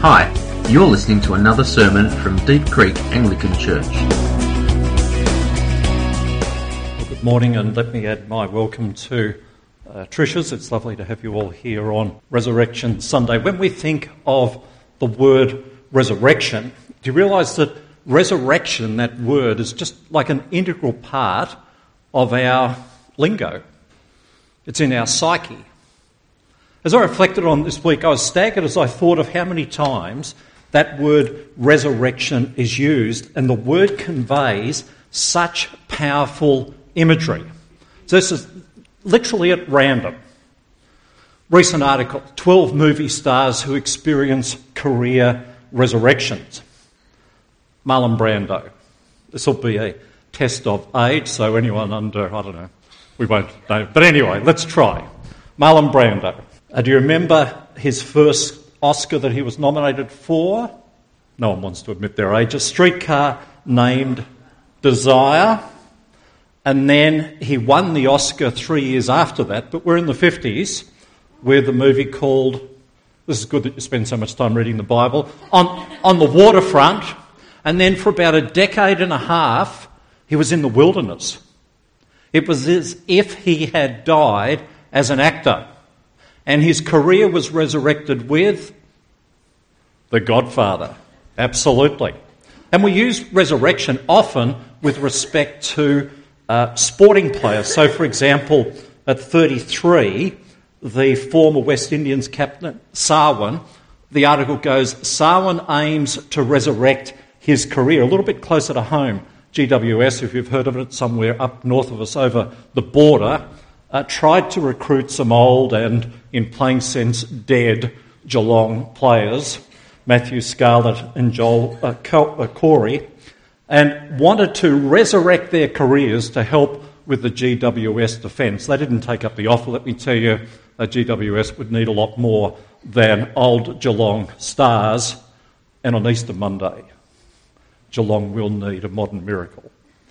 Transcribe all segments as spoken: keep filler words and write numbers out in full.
Hi, you're listening to another sermon from Deep Creek Anglican Church. Well, good morning, and let me add my welcome to uh, Trish's. It's lovely to have you all here on Resurrection Sunday. When we think of the word resurrection, do you realise that resurrection, that word, is just like an integral part of our lingo? It's in our psyche. As I reflected on this week, I was staggered as I thought of how many times that word resurrection is used, and the word conveys such powerful imagery. So this is literally at random. Recent article, twelve movie stars who experience career resurrections. Marlon Brando. This will be a test of age, so anyone under, I don't know, we won't know. But anyway, let's try. Marlon Brando. Uh, do you remember his first Oscar that he was nominated for? No one wants to admit their age. A Streetcar Named Desire. And then he won the Oscar three years after that, but we're in the fifties, with a movie called, this is good that you spend so much time reading the Bible, on, on the Waterfront. And then for about a decade and a half, he was in the wilderness. It was as if he had died as an actor. And his career was resurrected with The Godfather. Absolutely. And we use resurrection often with respect to uh, sporting players. So, for example, at thirty-three, the former West Indians captain, Sarwan, the article goes, Sarwan aims to resurrect his career. A little bit closer to home, G W S, if you've heard of it, somewhere up north of us over the border, Uh, tried to recruit some old and, in plain sense, dead Geelong players, Matthew Scarlett and Joel uh, uh, Corey, and wanted to resurrect their careers to help with the G W S defence. They didn't take up the offer. Let me tell you, uh, G W S would need a lot more than old Geelong stars, and on Easter Monday, Geelong will need a modern miracle.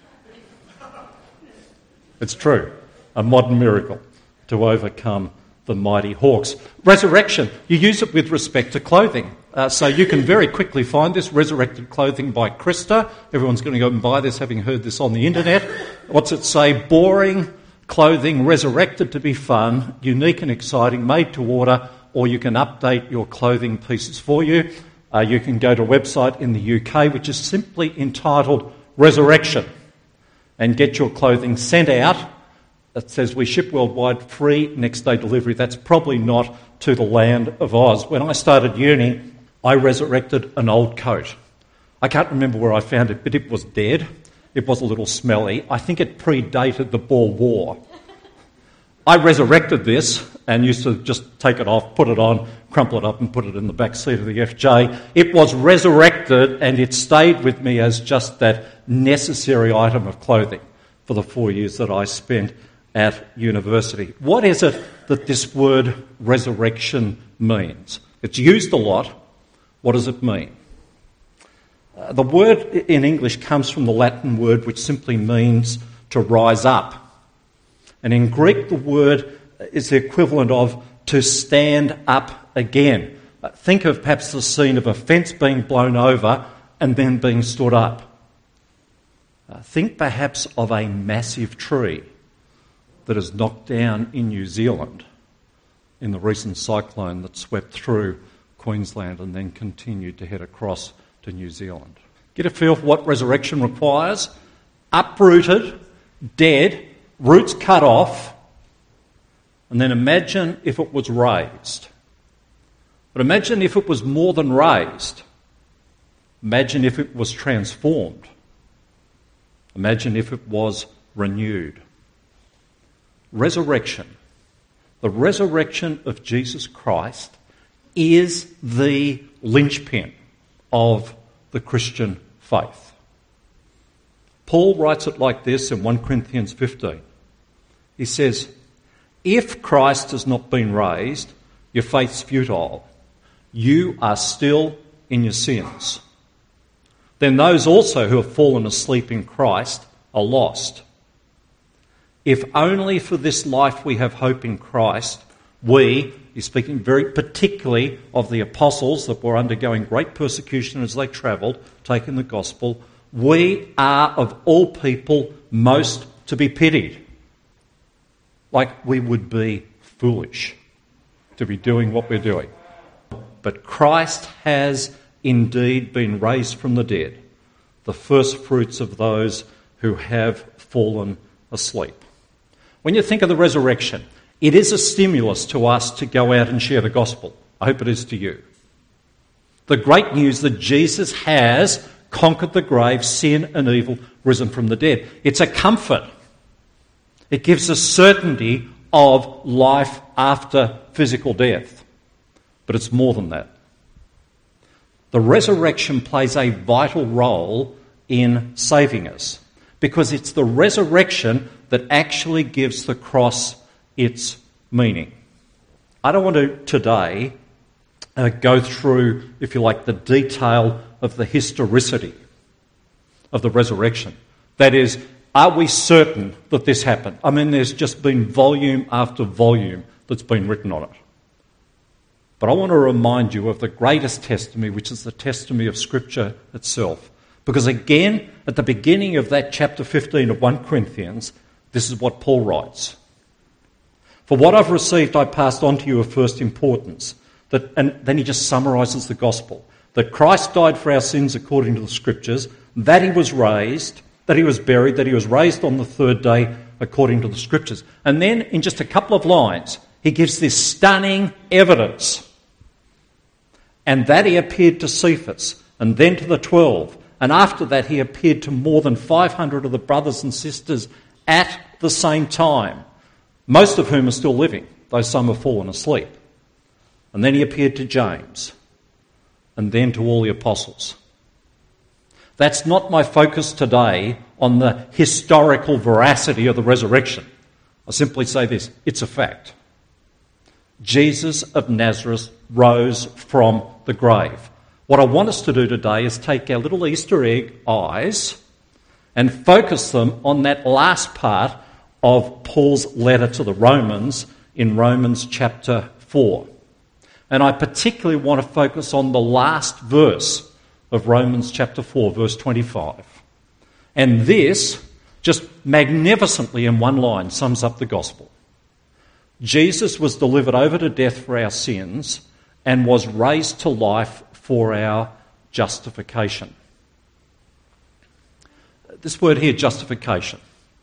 It's true. A modern miracle to overcome the mighty Hawks. Resurrection, you use it with respect to clothing. Uh, so you can very quickly find this, Resurrected Clothing by Krista. Everyone's going to go and buy this, having heard this on the internet. What's it say? Boring clothing, resurrected to be fun, unique and exciting, made to order, or you can update your clothing pieces for you. Uh, you can go to a website in the U K which is simply entitled Resurrection and get your clothing sent out. It says we ship worldwide, free next day delivery. That's probably not to the land of Oz. When I started uni, I resurrected an old coat. I can't remember where I found it, but it was dead. It was a little smelly. I think it predated the Boer War. I resurrected this and used to just take it off, put it on, crumple it up and put it in the back seat of the F J. It was resurrected and it stayed with me as just that necessary item of clothing for the four years that I spent at university. What is it that this word resurrection means? It's used a lot. What does it mean? Uh, the word in English comes from the Latin word which simply means to rise up. And in Greek the word is the equivalent of to stand up again. Uh, think of perhaps the scene of a fence being blown over and then being stood up. Uh, think perhaps of a massive tree that is knocked down in New Zealand in the recent cyclone that swept through Queensland and then continued to head across to New Zealand. Get a feel for what resurrection requires? Uprooted, dead, roots cut off, and then imagine if it was raised. But imagine if it was more than raised. Imagine if it was transformed. Imagine if it was renewed. Resurrection. The resurrection of Jesus Christ is the linchpin of the Christian faith. Paul writes it like this in First Corinthians fifteen. He says, if Christ has not been raised, your faith's futile. You are still in your sins. Then those also who have fallen asleep in Christ are lost. If only for this life we have hope in Christ, we, he's speaking very particularly of the apostles that were undergoing great persecution as they travelled, taking the gospel. We are of all people most to be pitied. Like we would be foolish to be doing what we're doing. But Christ has indeed been raised from the dead, the first fruits of those who have fallen asleep. When you think of the resurrection, it is a stimulus to us to go out and share the gospel. I hope it is to you. The great news that Jesus has conquered the grave, sin and evil, risen from the dead. It's a comfort. It gives us certainty of life after physical death. But it's more than that. The resurrection plays a vital role in saving us, because it's the resurrection that actually gives the cross its meaning. I don't want to today uh, go through, if you like, the detail of the historicity of the resurrection. That is, are we certain that this happened? I mean, there's just been volume after volume that's been written on it. But I want to remind you of the greatest testimony, which is the testimony of Scripture itself. Because again, at the beginning of that chapter fifteen of First Corinthians, this is what Paul writes. For what I've received I passed on to you of first importance. That, and then he just summarises the gospel. That Christ died for our sins according to the Scriptures, that he was raised, that he was buried, that he was raised on the third day according to the Scriptures. And then in just a couple of lines, he gives this stunning evidence. And that he appeared to Cephas, and then to the twelve. And after that he appeared to more than five hundred of the brothers and sisters at the same time, most of whom are still living, though some have fallen asleep. And then he appeared to James, and then to all the apostles. That's not my focus today on the historical veracity of the resurrection. I simply say this, it's a fact. Jesus of Nazareth rose from the grave. What I want us to do today is take our little Easter egg eyes and focus them on that last part of Paul's letter to the Romans in Romans chapter four. And I particularly want to focus on the last verse of Romans chapter four, verse twenty-five. And this, just magnificently in one line, sums up the gospel. Jesus was delivered over to death for our sins and was raised to life for our justification. This word here, justification,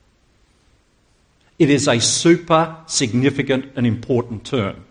it is a super significant and important term.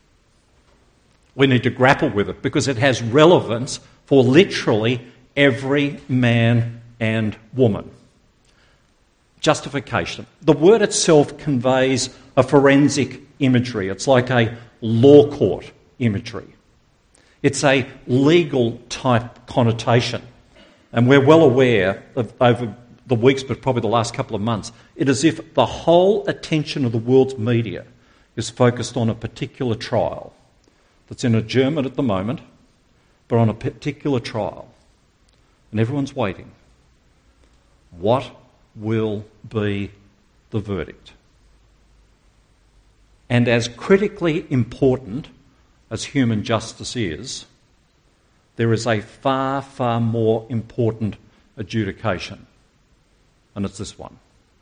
We need to grapple with it because it has relevance for literally every man and woman. Justification. The word itself conveys a forensic imagery. It's like a law court imagery. It's a legal type connotation. And we're well aware of, over the weeks, but probably the last couple of months, it is as if the whole attention of the world's media is focused on a particular trial that's in adjournment at the moment, but on a particular trial. And everyone's waiting. What will be the verdict? And as critically important as human justice is, there is a far, far more important adjudication, and it's this one.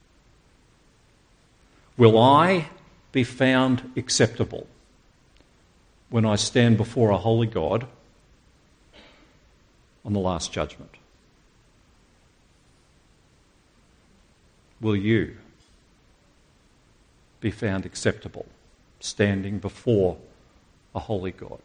Will I be found acceptable when I stand before a holy God on the last judgment? Will you be found acceptable standing before a holy God?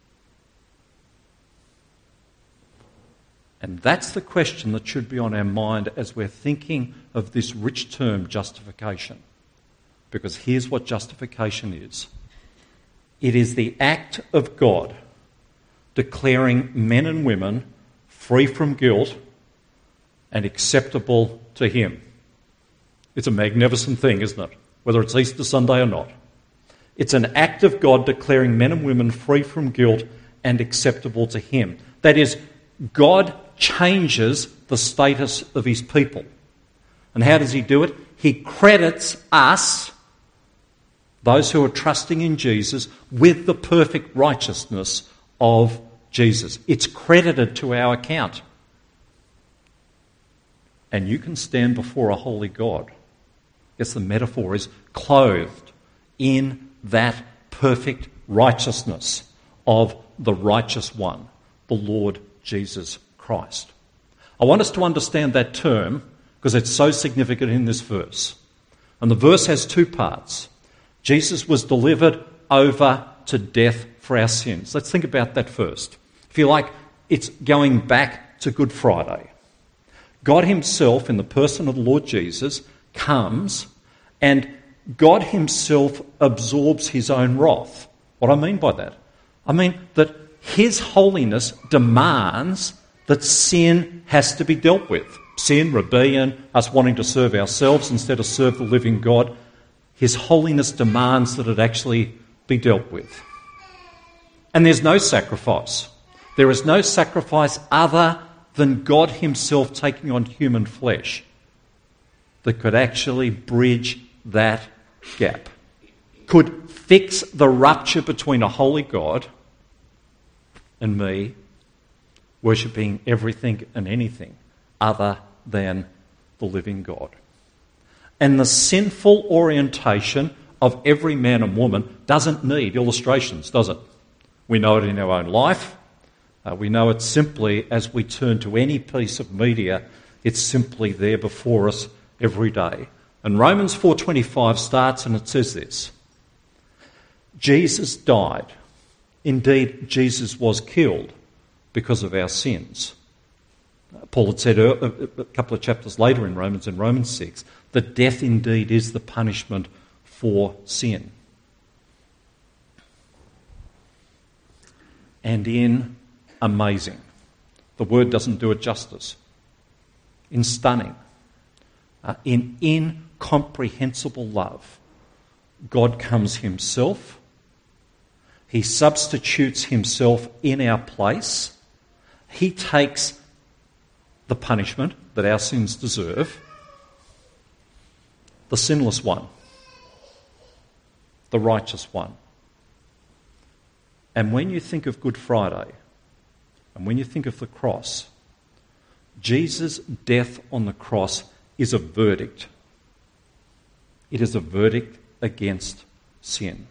And that's the question that should be on our mind as we're thinking of this rich term, justification. Because here's what justification is. It is the act of God declaring men and women free from guilt and acceptable to Him. It's a magnificent thing, isn't it? Whether it's Easter Sunday or not. It's an act of God declaring men and women free from guilt and acceptable to Him. That is, God changes the status of His people. And how does He do it? He credits us Those who are trusting in Jesus with the perfect righteousness of Jesus. It's credited to our account. And you can stand before a holy God. I guess the metaphor is clothed in that perfect righteousness of the righteous one, the Lord Jesus Christ. I want us to understand that term because it's so significant in this verse. And the verse has two parts. Jesus was delivered over to death for our sins. Let's think about that first. If you like, it's going back to Good Friday. God himself, in the person of the Lord Jesus, comes and God himself absorbs his own wrath. What do I mean by that? I mean that his holiness demands that sin has to be dealt with. Sin, rebellion, us wanting to serve ourselves instead of serve the living God. His holiness demands that it actually be dealt with. And there's no sacrifice. There is no sacrifice other than God himself taking on human flesh that could actually bridge that gap. Could fix the rupture between a holy God and me worshipping everything and anything other than the living God. And the sinful orientation of every man and woman doesn't need illustrations, does it? We know it in our own life. Uh, we know it simply as we turn to any piece of media. It's simply there before us every day. And Romans four twenty-five starts and it says this. Jesus died. Indeed, Jesus was killed because of our sins. Paul had said a couple of chapters later in Romans, in Romans six, that death indeed is the punishment for sin. And in amazing, the word doesn't do it justice, in stunning, uh, in incomprehensible love, God comes himself. He substitutes himself in our place. He takes the punishment that our sins deserve. The sinless one. The righteous one. And when you think of Good Friday, and when you think of the cross, Jesus' death on the cross is a verdict. It is a verdict against sin.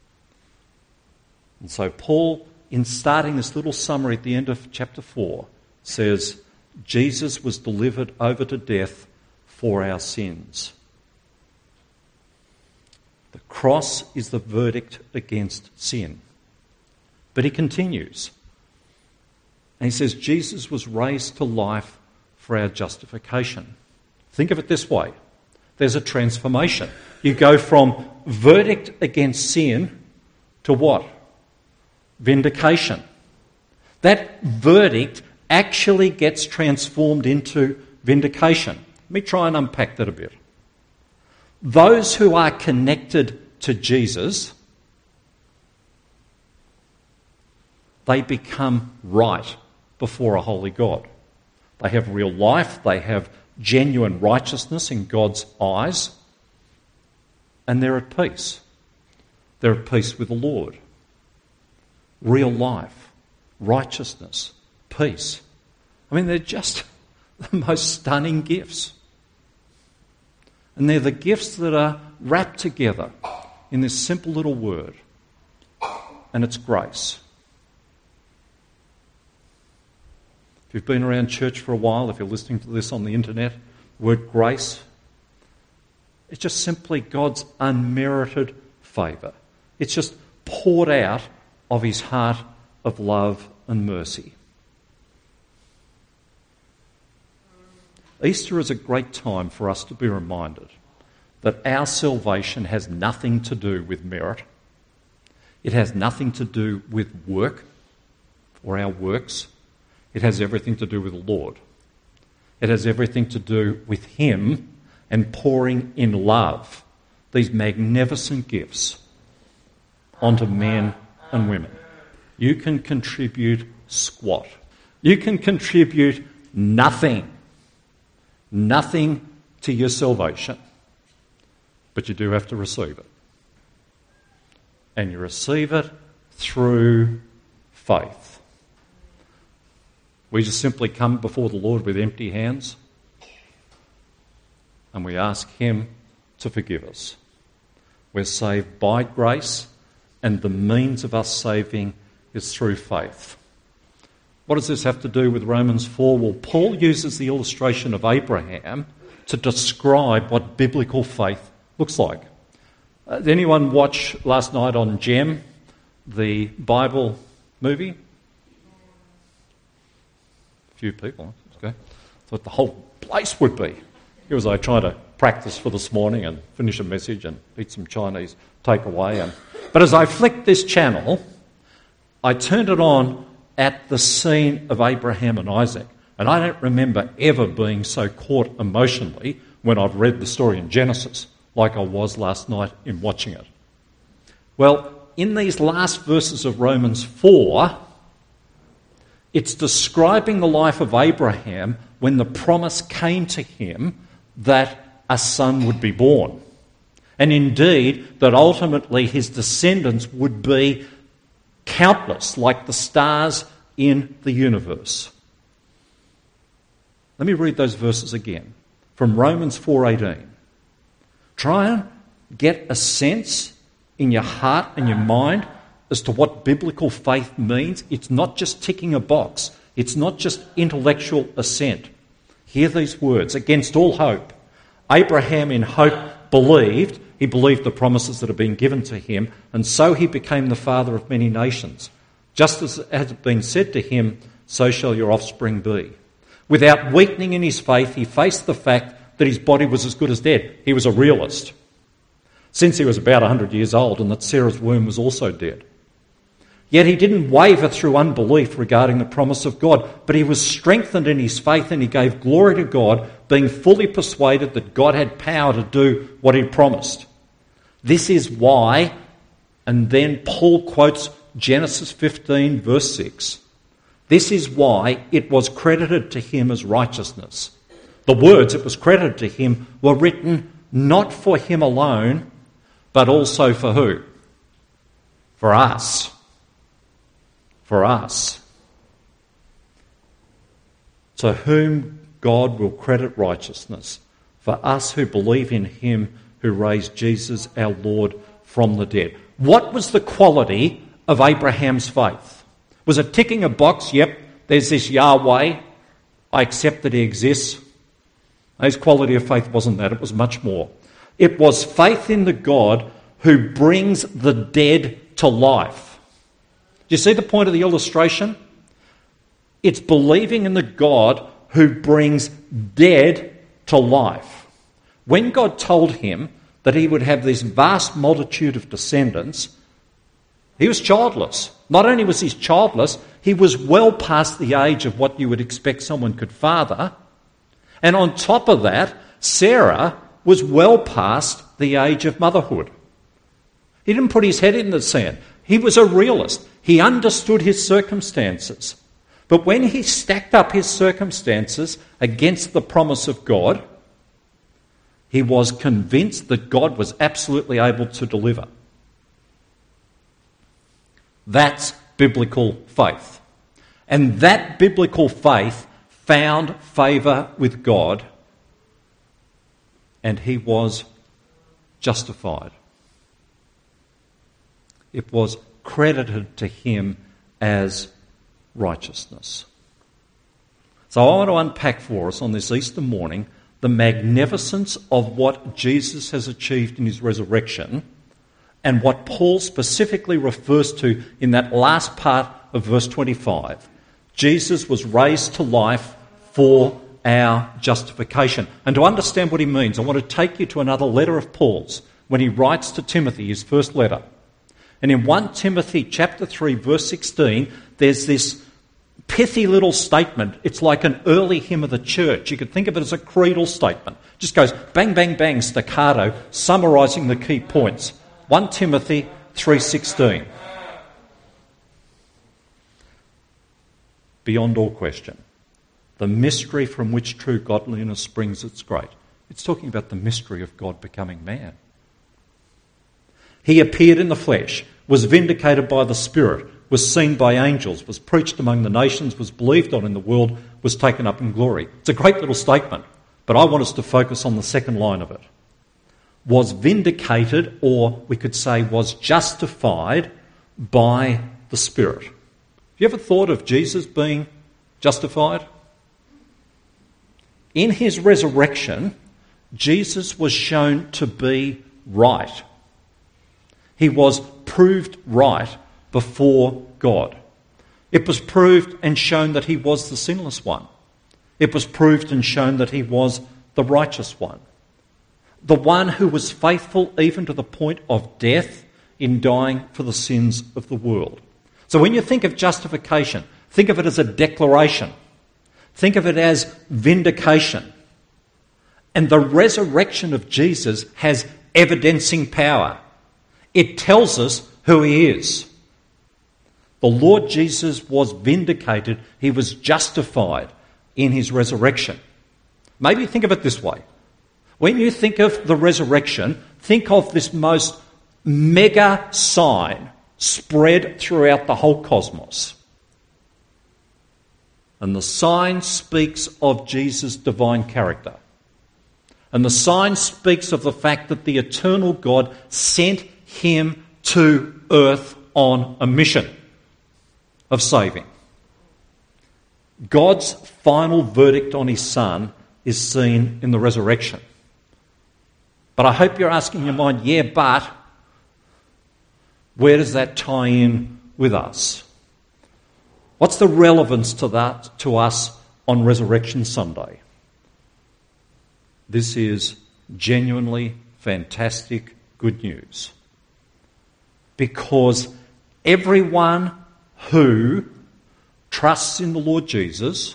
And so Paul, in starting this little summary at the end of chapter four, says, Jesus was delivered over to death for our sins. The cross is the verdict against sin. But he continues. And he says, Jesus was raised to life for our justification. Think of it this way. There's a transformation. You go from verdict against sin to what? Vindication. That verdict actually gets transformed into vindication. Let me try and unpack that a bit. Those who are connected to Jesus, they become right before a holy God. They have real life, they have genuine righteousness in God's eyes, and they're at peace. They're at peace with the Lord. Real life, righteousness, peace. I mean, they're just the most stunning gifts. And they're the gifts that are wrapped together in this simple little word, and it's grace. If you've been around church for a while, if you're listening to this on the internet, the word grace, it's just simply God's unmerited favour. It's just poured out of his heart of love and mercy. Easter is a great time for us to be reminded that our salvation has nothing to do with merit. It has nothing to do with work or our works. It has everything to do with the Lord. It has everything to do with him and pouring in love these magnificent gifts onto men and women. You can contribute squat. You can contribute nothing. Nothing to your salvation. But you do have to receive it. and you receive it through faith. We just simply come before the Lord with empty hands and we ask him to forgive us. We're saved by grace, and the means of us saving is through faith. What does this have to do with Romans four? Well, Paul uses the illustration of Abraham to describe what biblical faith looks like. Uh, did anyone watch last night on Gem, the Bible movie? A few people. Okay. Thought the whole place would be. Here was I trying to practice for this morning and finish a message and eat some Chinese takeaway. And, but as I flicked this channel, I turned it on at the scene of Abraham and Isaac. And I don't remember ever being so caught emotionally when I've read the story in Genesis like I was last night in watching it. Well, in these last verses of Romans four, it's describing the life of Abraham when the promise came to him that a son would be born. And indeed, that ultimately his descendants would be countless, like the stars in the universe. Let me read those verses again from Romans four eighteen. Try and get a sense in your heart and your mind as to what biblical faith means. It's not just ticking a box. It's not just intellectual assent. Hear these words. Against all hope, Abraham in hope believed. He believed the promises that had been given to him, and so he became the father of many nations. Just as it had been said to him, so shall your offspring be. Without weakening in his faith, he faced the fact that his body was as good as dead. He was a realist, since he was about one hundred years old and that Sarah's womb was also dead. Yet he didn't waver through unbelief regarding the promise of God, but he was strengthened in his faith and he gave glory to God, being fully persuaded that God had power to do what he promised. This is why, and then Paul quotes Genesis fifteen verse six, this is why it was credited to him as righteousness. The words it was credited to him were written not for him alone, but also for who? For us. For us. To whom God will credit righteousness, for us who believe in him who raised Jesus our Lord from the dead. What was the quality of Abraham's faith? Was it ticking a box? Yep, there's this Yahweh. I accept that he exists. His quality of faith wasn't that. It was much more. It was faith in the God who brings the dead to life. Do you see the point of the illustration? It's believing in the God who brings dead to life. When God told him that he would have this vast multitude of descendants, he was childless. Not only was he childless, he was well past the age of what you would expect someone could father. And on top of that, Sarah was well past the age of motherhood. He didn't put his head in the sand. He was a realist. He understood his circumstances. But when he stacked up his circumstances against the promise of God, he was convinced that God was absolutely able to deliver. That's biblical faith. And that biblical faith found favour with God, and he was justified. It was credited to him as righteousness. So I want to unpack for us on this Easter morning the magnificence of what Jesus has achieved in his resurrection and what Paul specifically refers to in that last part of verse twenty-five. Jesus was raised to life for our justification. And to understand what he means, I want to take you to another letter of Paul's when he writes to Timothy, his first letter. And in First Timothy chapter three, verse sixteen, there's this pithy little statement. It's like an early hymn of the church. You could think of it as a creedal statement. It just goes bang, bang, bang, staccato, summarising the key points. First Timothy three sixteen. Beyond all question, the mystery from which true godliness springs its great. It's talking about the mystery of God becoming man. He appeared in the flesh, was vindicated by the Spirit, was seen by angels, was preached among the nations, was believed on in the world, was taken up in glory. It's a great little statement, but I want us to focus on the second line of it. Was vindicated, or we could say was justified by the Spirit. Have you ever thought of Jesus being justified? In his resurrection, Jesus was shown to be right. He was proved right before God. It was proved and shown that he was the sinless one. It was proved and shown that he was the righteous one. The one who was faithful even to the point of death in dying for the sins of the world. So when you think of justification, think of it as a declaration. Think of it as vindication. And the resurrection of Jesus has evidencing power. It tells us who he is. The Lord Jesus was vindicated. He was justified in his resurrection. Maybe think of it this way. When you think of the resurrection, think of this most mega sign spread throughout the whole cosmos. And the sign speaks of Jesus' divine character. And the sign speaks of the fact that the eternal God sent him to earth on a mission of saving. God's final verdict on his Son is seen in the resurrection. But I hope you're asking your mind, yeah, but where does that tie in with us? What's the relevance to that to us on Resurrection Sunday? This is genuinely fantastic good news. Because everyone who trusts in the Lord Jesus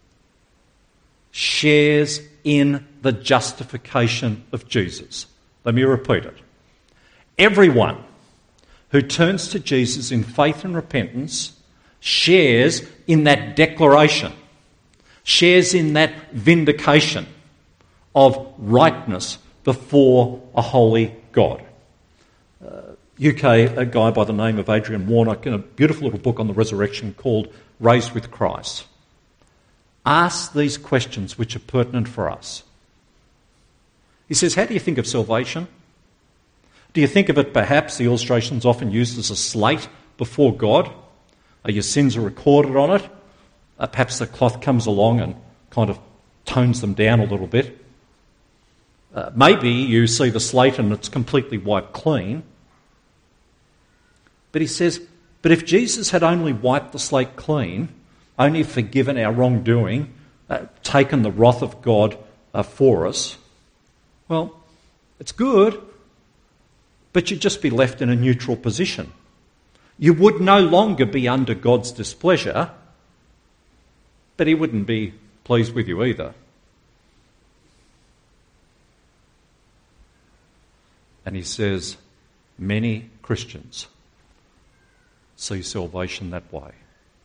shares in the justification of Jesus. Let me repeat it. Everyone who turns to Jesus in faith and repentance shares in that declaration, shares in that vindication of rightness before a holy God. Uh, U K, a guy by the name of Adrian Warnock, in a beautiful little book on the resurrection called Raised with Christ, asks these questions which are pertinent for us. He says, how do you think of salvation? Do you think of it perhaps, the illustration's often used as a slate before God? Uh, your sins are recorded on it. Uh, perhaps the cloth comes along and kind of tones them down a little bit. Uh, maybe you see the slate and it's completely wiped clean. But he says, but if Jesus had only wiped the slate clean, only forgiven our wrongdoing, uh, taken the wrath of God uh, for us, well, it's good, but you'd just be left in a neutral position. You would no longer be under God's displeasure, but he wouldn't be pleased with you either. And he says, many Christians see salvation that way.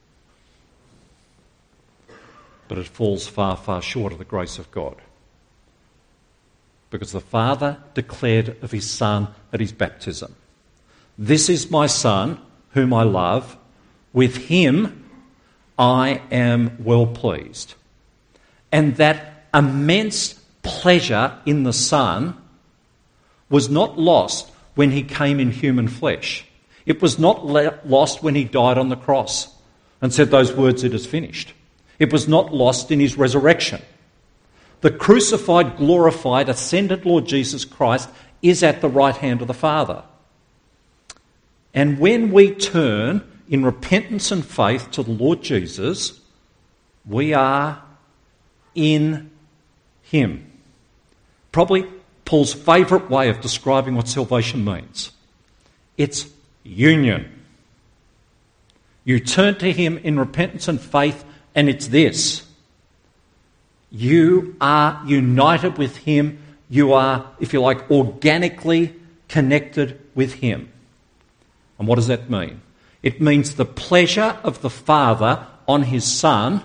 But it falls far, far short of the grace of God. Because the Father declared of his Son at his baptism, "This is my Son, whom I love. With him I am well pleased." And that immense pleasure in the Son was not lost when he came in human flesh. It was not le- lost when he died on the cross and said those words, "It is finished." It was not lost in his resurrection. The crucified, glorified, ascended Lord Jesus Christ is at the right hand of the Father. And when we turn in repentance and faith to the Lord Jesus, we are in him. Probably Paul's favourite way of describing what salvation means. It's union. You turn to him in repentance and faith, and it's this. You are united with him. You are, if you like, organically connected with him. And what does that mean? It means the pleasure of the Father on his Son.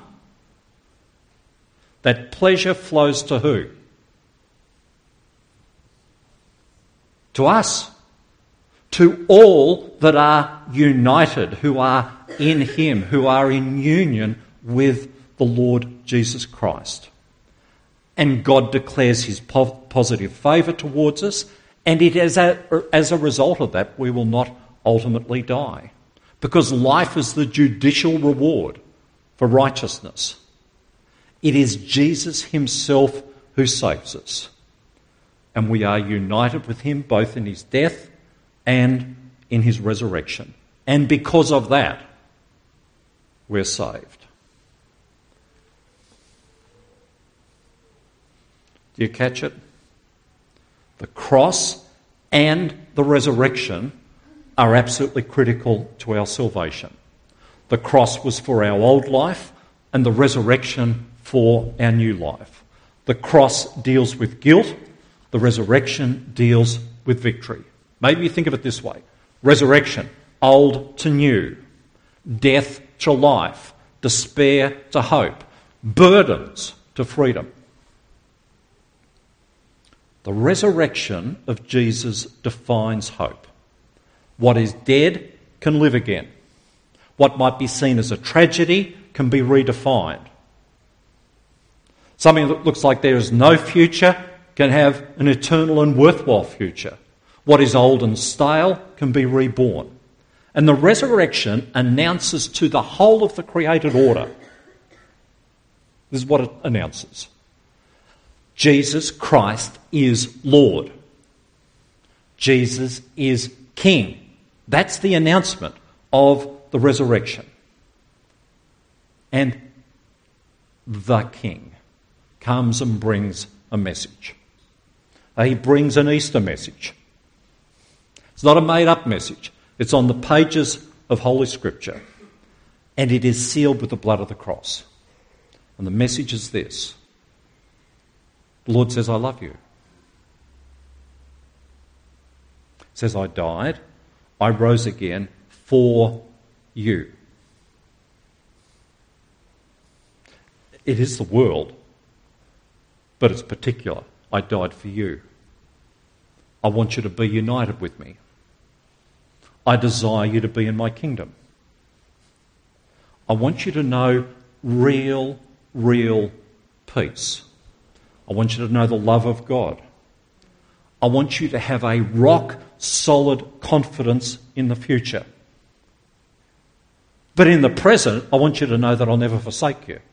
That pleasure flows to who? To us. to all that are united, who are in him, who are in union with the Lord Jesus Christ. And God declares his po- positive favour towards us, and it is a, as a result of that we will not ultimately die, because life is the judicial reward for righteousness. It is Jesus himself who saves us, and we are united with him both in his death and in his resurrection. And because of that, we're saved. Do you catch it? The cross and the resurrection are absolutely critical to our salvation. The cross was for our old life, and the resurrection for our new life. The cross deals with guilt, the resurrection deals with victory. Maybe you think of it this way. Resurrection, old to new. Death to life. Despair to hope. Burdens to freedom. The resurrection of Jesus defines hope. What is dead can live again. What might be seen as a tragedy can be redefined. Something that looks like there is no future can have an eternal and worthwhile future. What is old and stale can be reborn. And the resurrection announces to the whole of the created order. This is what it announces. Jesus Christ is Lord. Jesus is King. That's the announcement of the resurrection. And the King comes and brings a message. He brings an Easter message. It's not a made-up message. It's on the pages of Holy Scripture. And it is sealed with the blood of the cross. And the message is this. The Lord says, I love you. He says, I died, I rose again for you. It is the world, but it's particular. I died for you. I want you to be united with me. I desire you to be in my kingdom. I want you to know real, real peace. I want you to know the love of God. I want you to have a rock-solid confidence in the future. But in the present, I want you to know that I'll never forsake you.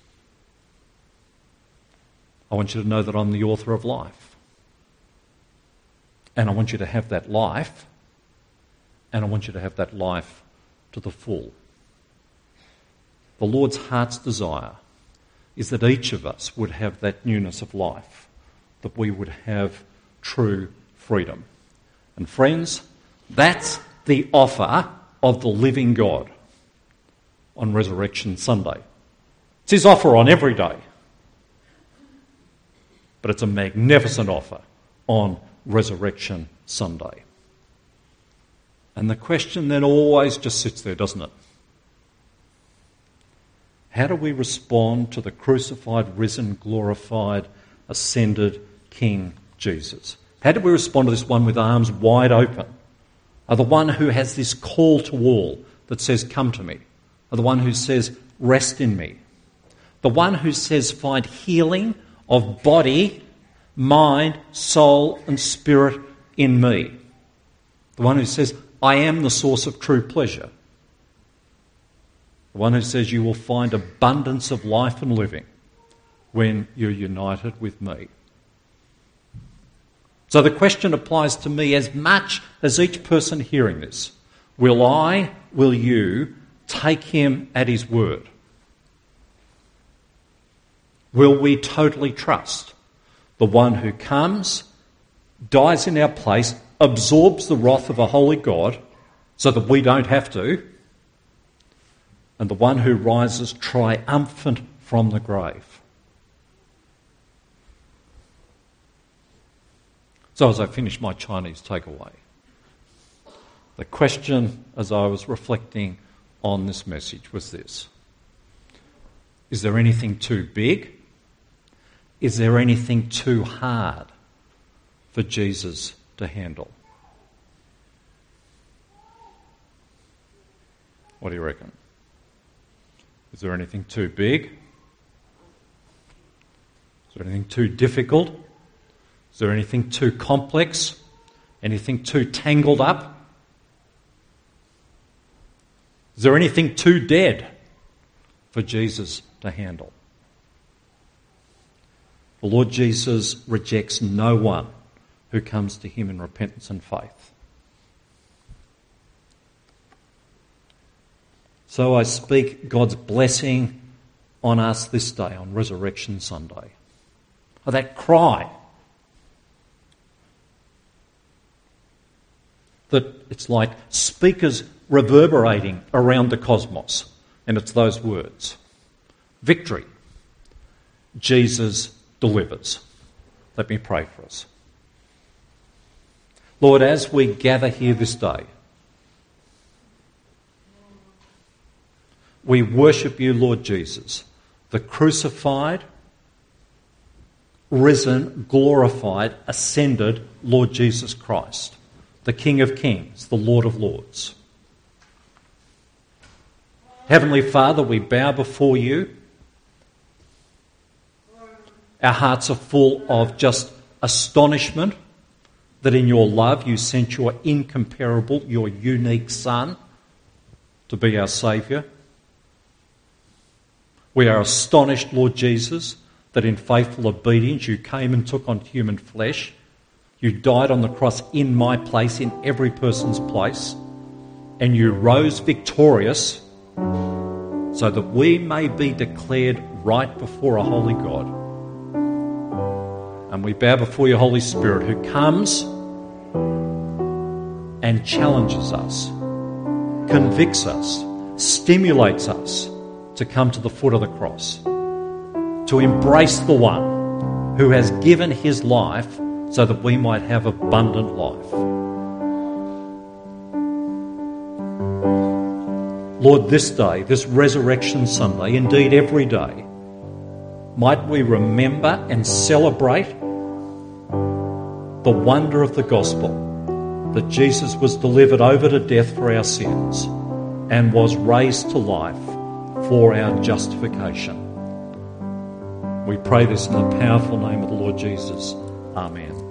I want you to know that I'm the author of life. And I want you to have that life, and I want you to have that life to the full. The Lord's heart's desire is that each of us would have that newness of life, that we would have true freedom. And friends, that's the offer of the living God on Resurrection Sunday. It's his offer on every day. But it's a magnificent offer on Resurrection Sunday. And the question then always just sits there, doesn't it? How do we respond to the crucified, risen, glorified, ascended King Jesus? How do we respond to this one with arms wide open? Are the one who has this call to all that says, come to me? Are the one who says, rest in me? The one who says, find healing of body, mind, soul and spirit in me. The one who says, I am the source of true pleasure. The one who says you will find abundance of life and living when you're united with me. So the question applies to me as much as each person hearing this. Will I, will you, take him at his word? Will we totally trust the one who comes, dies in our place, absorbs the wrath of a holy God so that we don't have to, and the one who rises triumphant from the grave? So as I finish my Chinese takeaway, the question as I was reflecting on this message was this. Is there anything too big? Is there anything too hard for Jesus to handle? What do you reckon? Is there anything too big? Is there anything too difficult? Is there anything too complex? Anything too tangled up? Is there anything too dead for Jesus to handle? The Lord Jesus rejects no one who comes to him in repentance and faith. So I speak God's blessing on us this day, on Resurrection Sunday. Oh, that cry that it's like speakers reverberating around the cosmos, and it's those words. Victory. Jesus delivers. Let me pray for us. Lord, as we gather here this day, we worship you, Lord Jesus, the crucified, risen, glorified, ascended Lord Jesus Christ, the King of Kings, the Lord of Lords. Heavenly Father, we bow before you. Our hearts are full of just astonishment that in your love you sent your incomparable, your unique Son to be our Saviour. We are astonished, Lord Jesus, that in faithful obedience you came and took on human flesh. You died on the cross in my place, in every person's place, and you rose victorious so that we may be declared right before a holy God. And we bow before your Holy Spirit, who comes and challenges us, convicts us, stimulates us to come to the foot of the cross, to embrace the one who has given his life so that we might have abundant life. Lord, this day, this Resurrection Sunday, indeed every day, might we remember and celebrate the wonder of the gospel, that Jesus was delivered over to death for our sins and was raised to life for our justification. We pray this in the powerful name of the Lord Jesus. Amen.